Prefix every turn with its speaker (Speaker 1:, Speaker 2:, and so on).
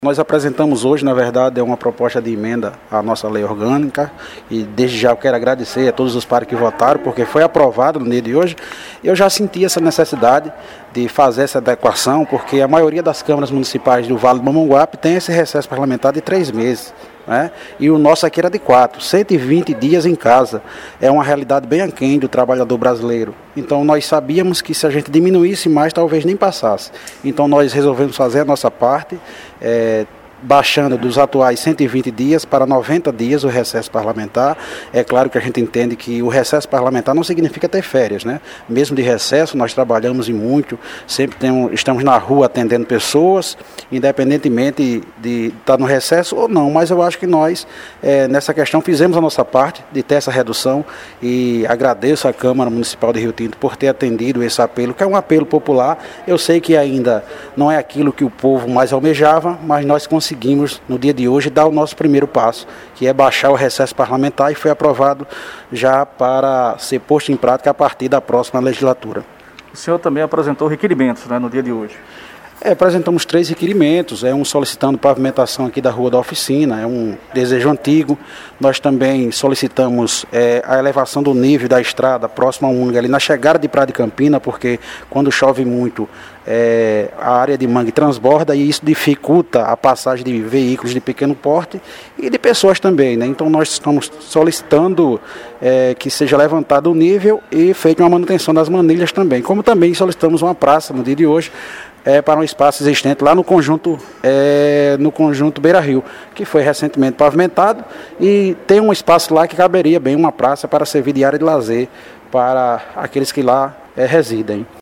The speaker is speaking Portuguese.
Speaker 1: Nós apresentamos hoje, na verdade, uma proposta de emenda à nossa lei orgânica e desde já eu quero agradecer a todos os pares que votaram, porque foi aprovado no dia de hoje. Eu já senti essa necessidade de fazer essa adequação, porque a maioria das câmaras municipais do Vale do Mamanguape tem esse recesso parlamentar de 3 meses. Né? E o nosso aqui era de 4, 120 dias em casa. É uma realidade bem aquém do trabalhador brasileiro. Então nós sabíamos que se a gente diminuísse mais, talvez nem passasse. Então nós resolvemos fazer a nossa parte, baixando dos atuais 120 dias para 90 dias o recesso parlamentar. É claro que a gente entende que o recesso parlamentar não significa ter férias, né? Mesmo de recesso, nós trabalhamos e muito, sempre estamos na rua atendendo pessoas, independentemente de estar no recesso ou não, mas eu acho que nós, nessa questão, fizemos a nossa parte de ter essa redução e agradeço à Câmara Municipal de Rio Tinto por ter atendido esse apelo, que é um apelo popular. Eu sei que ainda não é aquilo que o povo mais almejava, mas nós conseguimos no dia de hoje dar o nosso primeiro passo, que é baixar o recesso parlamentar, e foi aprovado já para ser posto em prática a partir da próxima legislatura.
Speaker 2: O senhor também apresentou requerimentos, né, no dia de hoje.
Speaker 1: Apresentamos 3 requerimentos, um solicitando pavimentação aqui da Rua da Oficina, é um desejo antigo. Nós também solicitamos a elevação do nível da estrada próxima ao Mangue, ali na chegada de Praia de Campina, porque quando chove muito a área de Mangue transborda e isso dificulta a passagem de veículos de pequeno porte e de pessoas também, né? Então nós estamos solicitando que seja levantado o nível e feita uma manutenção das manilhas também, como também solicitamos uma praça no dia de hoje, para um espaço existente lá no conjunto Beira Rio, que foi recentemente pavimentado e tem um espaço lá que caberia bem uma praça para servir de área de lazer para aqueles que lá residem.